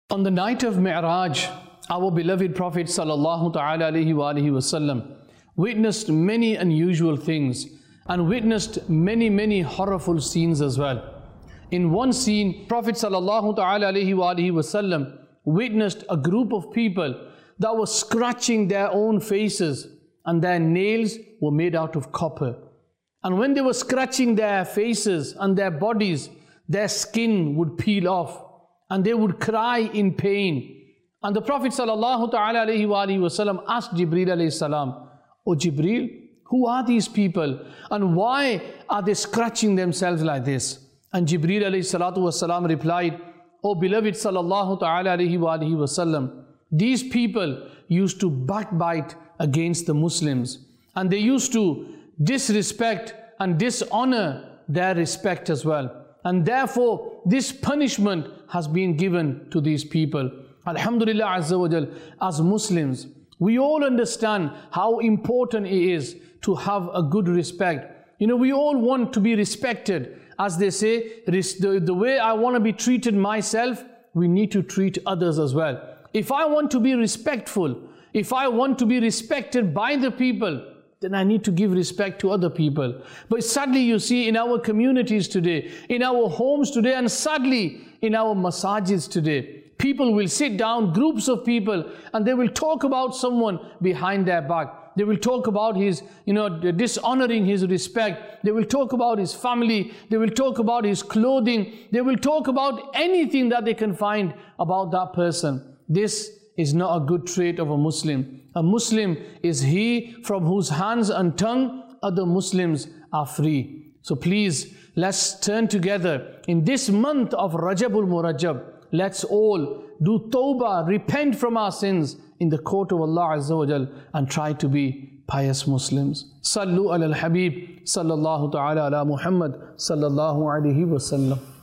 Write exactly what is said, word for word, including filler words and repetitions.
On the night of Mi'raj, our beloved Prophet sallallahu ta'ala alayhi wa alihi wasallam witnessed many unusual things and witnessed many, many horrible scenes as well. In one scene, Prophet sallallahu ta'ala alayhi wa alihi wasallam witnessed a group of people that were scratching their own faces and their nails were made out of copper. And when they were scratching their faces and their bodies, their skin would peel off and they would cry in pain. And the Prophet sallallahu ta'ala alayhi wa alihi wasallam asked Jibreel alayhi salam, "O Jibreel, who are these people and why are they scratching themselves like this?" And Jibreel alayhi salatu wasalam replied, "O beloved sallallahu ta'ala alayhi wa alihi wasallam, these people used to backbite against the Muslims and they used to disrespect and dishonor their respect as well. And therefore, this punishment has been given to these people." Alhamdulillah Azza wa Jal, as Muslims, we all understand how important it is to have a good respect. You know, we all want to be respected. As they say, the, the way I want to be treated myself, we need to treat others as well. If I want to be respectful, if I want to be respected by the people, then I need to give respect to other people. But sadly, you see in our communities today, in our homes today, and sadly in our masajids today, people will sit down, groups of people, and they will talk about someone behind their back. They will talk about his, you know, dishonoring his respect. They will talk about his family. They will talk about his clothing. They will talk about anything that they can find about that person. This is not a good trait of a Muslim. A Muslim is he from whose hands and tongue other Muslims are free. So please, let's turn together in this month of Rajabul Murajab. Let's all do tawbah, repent from our sins in the court of Allah Azza wa Jal and try to be pious Muslims. Sallu ala al-Habib, sallallahu ta'ala ala Muhammad, sallallahu alayhi wa sallam.